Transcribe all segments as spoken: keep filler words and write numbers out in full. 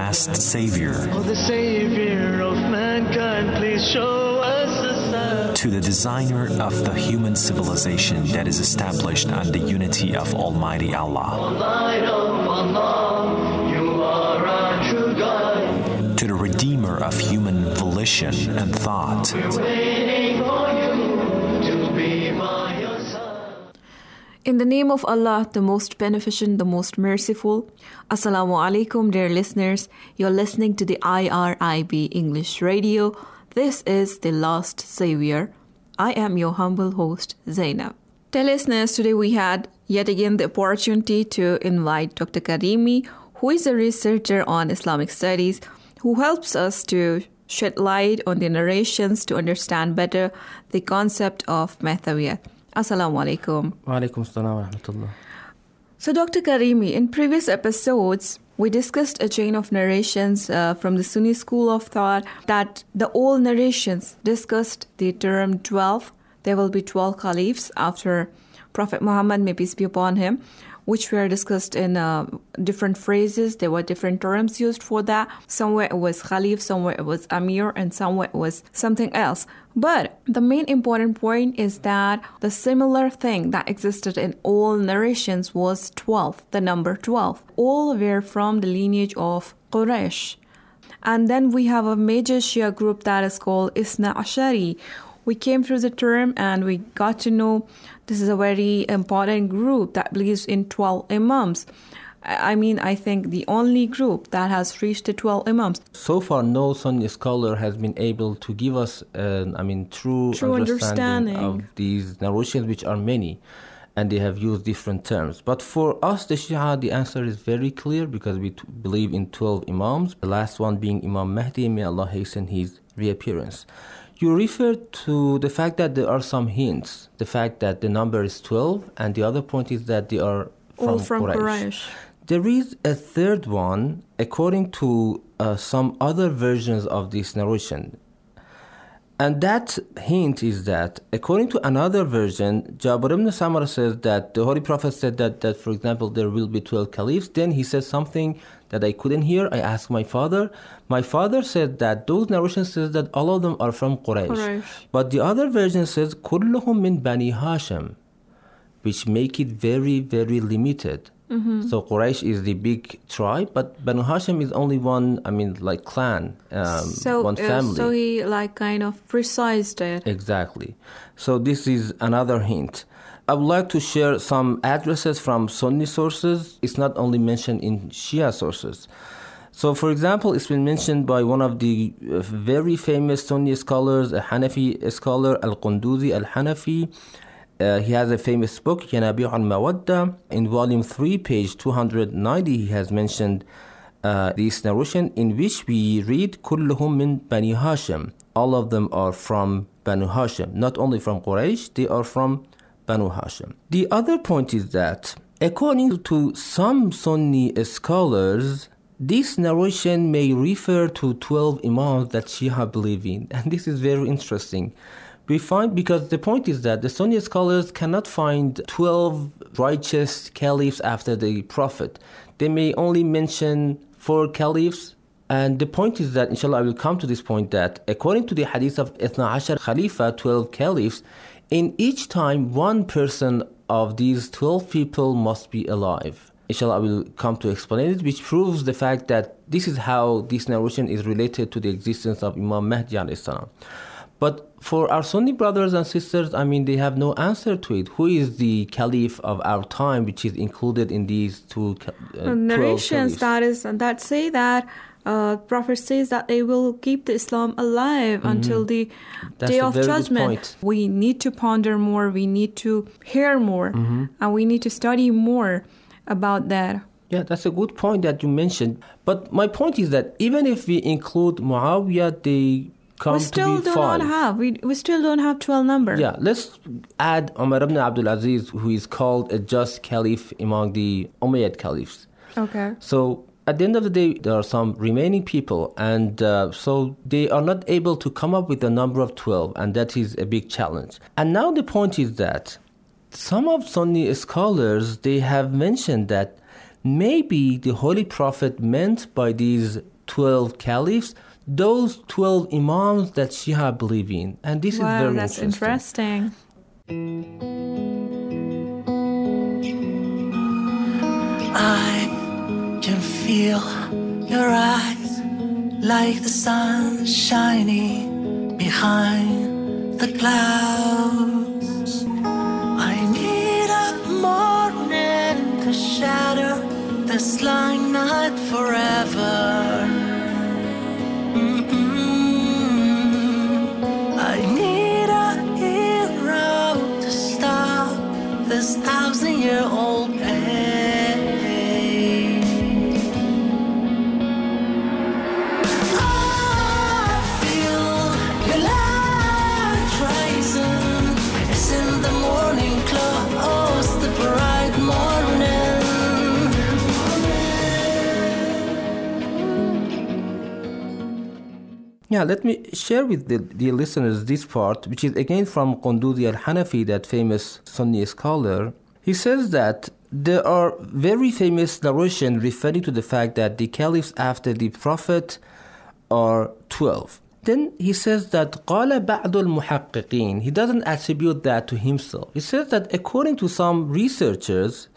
last Savior. Oh, the Savior of mankind, please show us a sign. To the designer of the human civilization that is established on the unity of Almighty Allah. Light of Allah, you are our true guide. To the redeemer of human volition and thought. We're waiting for you to be by your side. In the name of Allah, the most beneficent, the most merciful. Assalamu alaikum, dear listeners. You're listening to the I R I B English Radio. This is The Last Savior. I am your humble host, Zainab. Dear listeners, today we had yet again the opportunity to invite Doctor Karimi, who is a researcher on Islamic studies, who helps us to shed light on the narrations to understand better the concept of Mahtawiyat. Assalamu alaikum. Wa alaikum assalam wa rahmatullah. So, Doctor Karimi, in previous episodes, we discussed a chain of narrations uh, from the Sunni school of thought that the old narrations discussed the term twelve. There will be twelve caliphs after Prophet Muhammad, may peace be upon him, which were discussed in uh, different phrases. There were different terms used for that. Somewhere it was Khalif, somewhere it was Amir, and somewhere it was something else. But the main important point is that the similar thing that existed in all narrations was twelve, the number twelve. All were from the lineage of Quraysh. And then we have a major Shia group that is called Isna Ashari. We came through the term and we got to know this is a very important group that believes in twelve imams. I mean, I think the only group that has reached the twelve imams. So far, no Sunni scholar has been able to give us, uh, I mean, true, True understanding, understanding of these narrations, which are many, and they have used different terms. But for us, the Shia, the answer is very clear because we t- believe in twelve imams, the last one being Imam Mahdi, may Allah hasten his reappearance. You referred to the fact that there are some hints, the fact that the number is twelve, and the other point is that they are from, All from Quraysh. Quraysh. There is a third one, according to uh, some other versions of this narration. And that hint is that, according to another version, Jabir ibn Samara says that the Holy Prophet said that, that, for example, there will be twelve caliphs. Then he said something that I couldn't hear. I asked my father. My father said that those narrations says that all of them are from Quraysh. Quraysh. But the other version says, كُلُّهُم min Bani Hashim, which make it very, very limited. Mm-hmm. So Quraysh is the big tribe, but Banu Hashim is only one, I mean, like clan, um, So, one uh, family. so he like kind of precised it. Exactly. So this is another hint. I would like to share some addresses from Sunni sources. It's not only mentioned in Shia sources. So, for example, it's been mentioned by one of the uh, very famous Sunni scholars, a Hanafi scholar, Al-Qunduzi Al-Hanafi. Uh, he has a famous book, Yanabi' al-Mawadda. In volume three, page two hundred ninety, he has mentioned uh, this narration in which we read, كُلُّهُم min Bani Hashim. All of them are from Banu Hashim. Not only from Quraysh, they are from Banu Hashim. The other point is that, according to some Sunni scholars, this narration may refer to twelve imams that Shia believe in. And this is very interesting. We find, because the point is that the Sunni scholars cannot find twelve righteous caliphs after the Prophet. They may only mention four caliphs. And the point is that, inshallah, I will come to this point, that according to the hadith of Ithna Ashar Khalifa, twelve caliphs, in each time one person of these twelve people must be alive. Inshallah, I will come to explain it, which proves the fact that this is how this narration is related to the existence of Imam Mahdi alayhi salam. But for our Sunni brothers and sisters, I mean, they have no answer to it. Who is the caliph of our time, which is included in these two uh, narrations that is that say that uh, Prophet says that they will keep the Islam alive mm-hmm. until the That's day a of very judgment. Good point. We need to ponder more. We need to hear more, mm-hmm. and we need to study more about that. Yeah, that's a good point that you mentioned. But my point is that even if we include Muawiyah, they come we still to be do five. not have we we still don't have twelve number. Yeah, let's add Umar ibn Abdul Aziz, who is called a just caliph among the Umayyad caliphs. Okay. So at the end of the day, there are some remaining people, and uh, so they are not able to come up with a number of twelve, and that is a big challenge. And now the point is that some of Sunni scholars, they have mentioned that maybe the Holy Prophet meant by these twelve caliphs, those twelve imams that Shia believe in. And this wow, is very that's interesting. interesting. I can feel your eyes like the sun shining behind the clouds. I need a morning to shatter this lying night forever. Mm-mm. I need a hero to stop this thousand-year-old pain. Yeah, let me share with the, the listeners this part, which is again from Qunduzi al-Hanafi, that famous Sunni scholar. He says that there are very famous narrations referring to the fact that the caliphs after the Prophet are twelve. Then he says that قال بعض المحققين. He doesn't attribute that to himself. He says that according to some researchers,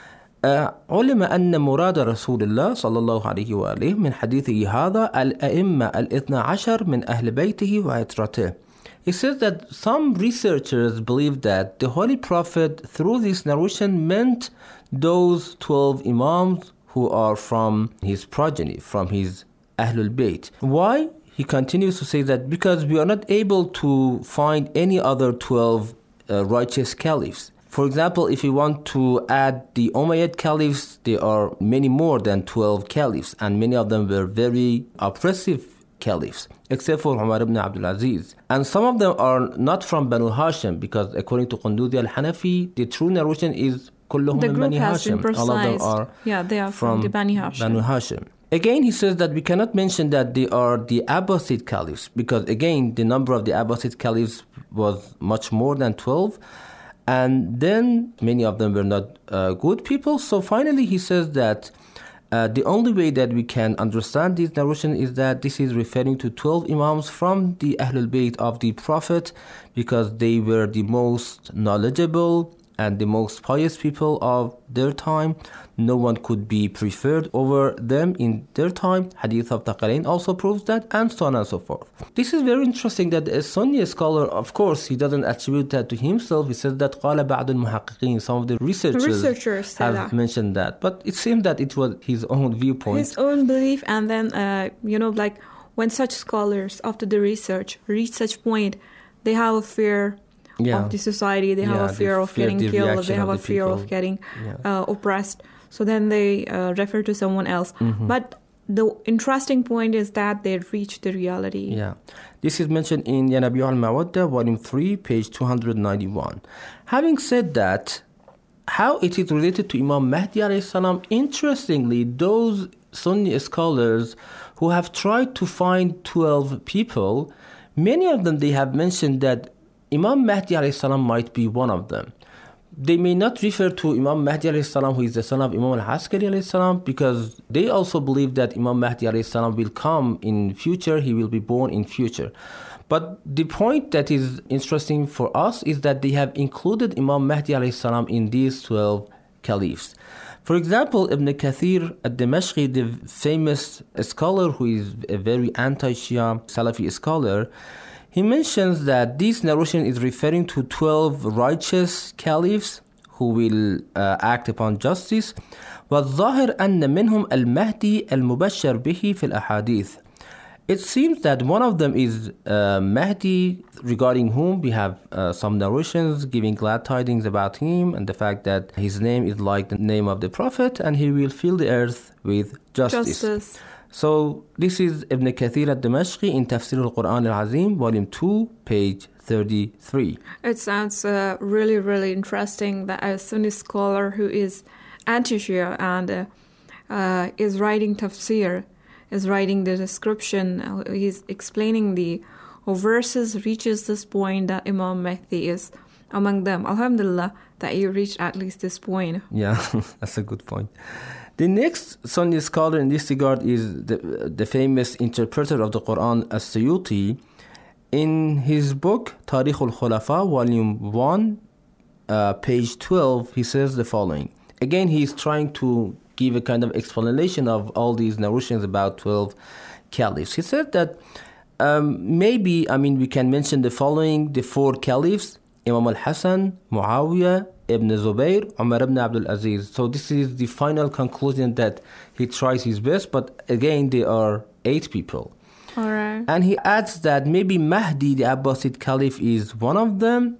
علم أن مراد رسول الله صلى الله عليه وآله من حديثه هذا الأئمة الاثنى عشر من أهل بيته وعترته. He says that some researchers believe that the Holy Prophet through this narration meant those twelve imams who are from his progeny, from his Ahlul Bayt. Why? He continues to say that because we are not able to find any other twelve uh, righteous caliphs. For example, if we want to add the Umayyad caliphs, there are many more than twelve caliphs, and many of them were very oppressive caliphs, except for Umar ibn Abdul Aziz. And some of them are not from Banu Hashim, because according to Qunduzi al-Hanafi, the true narration is كلهم The من group Bani has Hashim. been All of them precise. are Yeah, they are from, from the Bani Hashim. Banu Hashim. Again, he says that we cannot mention that they are the Abbasid caliphs, because again, the number of the Abbasid caliphs was much more than twelve. And then many of them were not uh, good people. So finally he says that uh, the only way that we can understand this narration is that this is referring to twelve imams from the Ahlul Bayt of the Prophet, because they were the most knowledgeable and the most pious people of their time. No one could be preferred over them in their time. Hadith of Thaqalain also proves that, and so on and so forth. This is very interesting that a Sunni scholar, of course, he doesn't attribute that to himself. He says that قال بعض المحققين. Some of the researchers, researchers have that. mentioned that. But it seemed that it was his own viewpoint. His own belief, and then, uh, you know, like when such scholars, after the research, reach such point, they have a fear Yeah. of the society, they have Yeah, a fear they of fear getting the killed, reaction they have of a the fear people. of getting Yeah. uh, oppressed. So then they uh, refer to someone else. Mm-hmm. But the interesting point is that they reach the reality. Yeah. This is mentioned in Yanabi al-Mawadda, volume three, page two hundred ninety-one. Having said that, how it is related to Imam Mahdi alayhi salam, interestingly, those Sunni scholars who have tried to find twelve people, many of them, they have mentioned that Imam Mahdi alayhi salam might be one of them. They may not refer to Imam Mahdi alayhi salam, who is the son of Imam al-Askari alayhi salam, because they also believe that Imam Mahdi alayhi salam will come in future, he will be born in future. But the point that is interesting for us is that they have included Imam Mahdi alayhi salam in these twelve caliphs. For example, Ibn Kathir al-Dimashqi, the famous scholar who is a very anti-Shia Salafi scholar, he mentions that this narration is referring to twelve righteous caliphs who will uh, act upon justice. وَالظَّاهِرْ أَنَّ مِنْهُمْ الْمَهْدِي الْمُبَشَّرْ بِهِ فِي الْأَحَادِيثِ. It seems that one of them is uh, Mahdi, regarding whom we have uh, some narrations giving glad tidings about him and the fact that his name is like the name of the Prophet and he will fill the earth with justice. Justice. So this is Ibn Kathir al-Dimashqi in Tafsir al-Quran al-Azim, volume two, page thirty-three. It sounds uh, really, really interesting that a Sunni scholar who is anti-Shia and uh, uh, is writing tafsir, is writing the description, uh, he's explaining the verses, reaches this point that Imam Mahdi is among them. Alhamdulillah that you reached at least this point. Yeah, that's a good point. The next Sunni scholar in this regard is the, the famous interpreter of the Quran, As-Suyuti. In his book, Tarikh al-Khulafa, volume one, uh, page twelve, he says the following. Again, he is trying to give a kind of explanation of all these narrations about twelve caliphs. He said that um, maybe, I mean, we can mention the following, the four caliphs, Imam al-Hasan, Muawiyah, Ibn Zubayr, Umar ibn Abdul Aziz. So this is the final conclusion that he tries his best, but again, there are eight people. All right. And he adds that maybe Mahdi, the Abbasid Caliph, is one of them.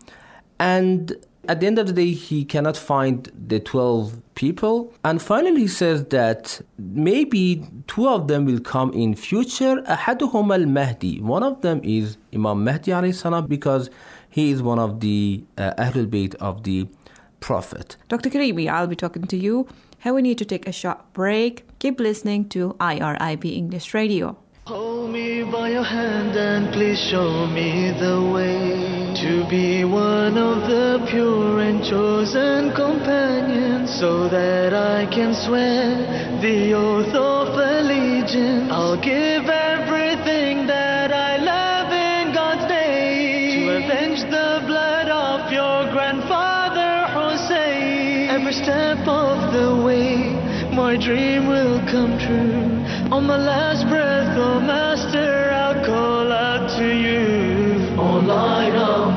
And at the end of the day, he cannot find the twelve people. And finally, he says that maybe two of them will come in future. Ahaduhum al-Mahdi. One of them is Imam Mahdi alayhi salam, because he is one of the uh, Ahlul Bayt of the Prophet. Doctor Karimi, I'll be talking to you. Here we need to take a short break. Keep listening to I R I B English Radio. Hold me by your hand and please show me the way to be one of the pure and chosen companions, so that I can swear the oath of allegiance. I'll give everything that I love in God's name to avenge the blood of your grandfather Hussein. Every step of the way my dream will come true. On my last breath, oh Master, I'll call out to you. Oh light of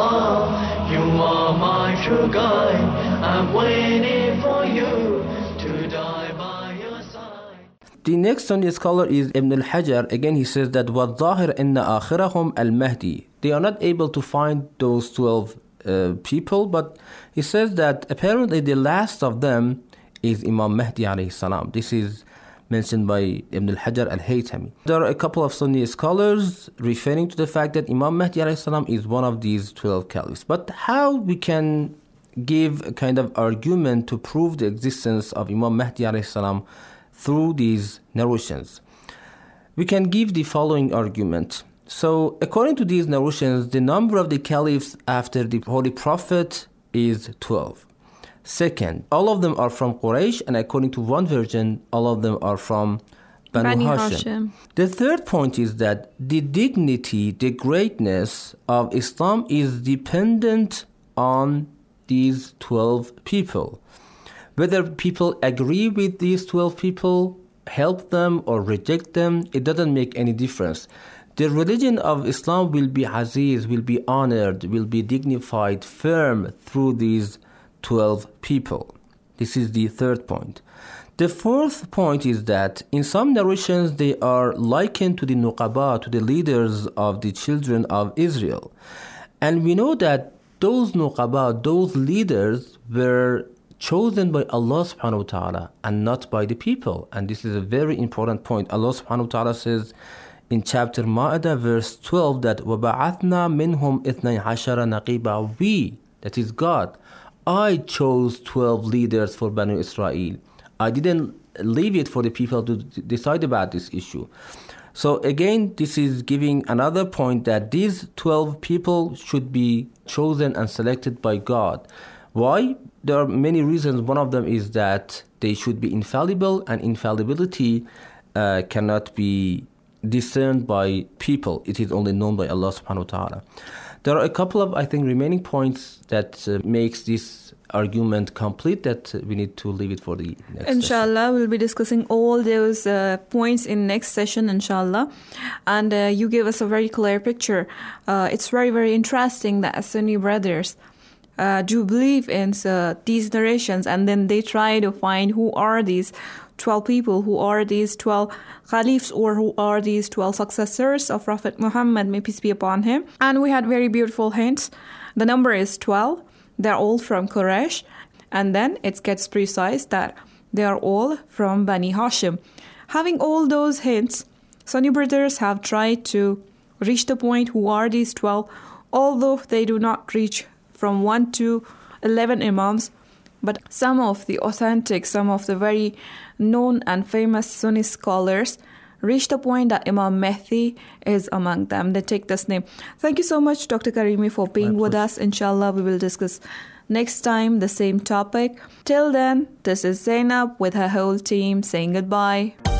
Allah, you are my true guide. I'm waiting for you to die by your side. The next Sunni scholar is Ibn al-Hajar. Again, he says that وَالظَّاهِرْ إِنَّ آخِرَهُمْ الْمَهْدِي. They are not able to find those twelve uh, people, but he says that apparently the last of them is Imam Mahdi alayhi salam. This is mentioned by Ibn al-Hajar al-Haytami. There are a couple of Sunni scholars referring to the fact that Imam Mahdi alayhi salam is one of these twelve caliphs. But how we can give a kind of argument to prove the existence of Imam Mahdi alayhi salam through these narrations? We can give the following argument. So, according to these narrations, the number of the caliphs after the Holy Prophet is twelve. Second, all of them are from Quraysh, and according to one version, all of them are from Banu, Banu Hashim. Hashim. The third point is that the dignity, the greatness of Islam is dependent on these twelve people. Whether people agree with these twelve people, help them or reject them, it doesn't make any difference. The religion of Islam will be aziz, will be honored, will be dignified, firm through these twelve people. This is the third point. The fourth point is that in some narrations they are likened to the nuqaba, to the leaders of the children of Israel. And we know that those nuqaba, those leaders were chosen by Allah subhanahu wa ta'ala and not by the people. And this is a very important point. Allah subhanahu wa ta'ala says in chapter Ma'idah verse twelve that وَبَعَثْنَا مِنْهُمْ إِثْنَيْ عَشَرَ نَقِيبًا. We, that is God, I chose twelve leaders for Banu Israel. I didn't leave it for the people to decide about this issue. So again, this is giving another point that these twelve people should be chosen and selected by God. Why? There are many reasons. One of them is that they should be infallible, and infallibility uh, cannot be discerned by people. It is only known by Allah subhanahu wa ta'ala. There are a couple of, I think, remaining points that uh, makes this argument complete that we need to leave it for the next Inshallah, session. we'll be discussing all those uh, points in next session, inshallah. And uh, you gave us a very clear picture. Uh, it's very, very interesting that Sunni brothers uh, do believe in uh, these narrations, and then they try to find who are these twelve people, who are these twelve caliphs, or who are these twelve successors of Prophet Muhammad, may peace be upon him. And we had very beautiful hints. The number is twelve. They're all from Quraysh. And then it gets precise that they are all from Bani Hashim. Having all those hints, Sunni brothers have tried to reach the point who are these twelve, although they do not reach from one to eleven imams. But some of the authentic, some of the very known and famous Sunni scholars reach the point that Imam Mehdi is among them. They take this name. Thank you so much, Doctor Karimi, for being with us. Inshallah, we will discuss next time the same topic. Till then, this is Zainab with her whole team saying goodbye.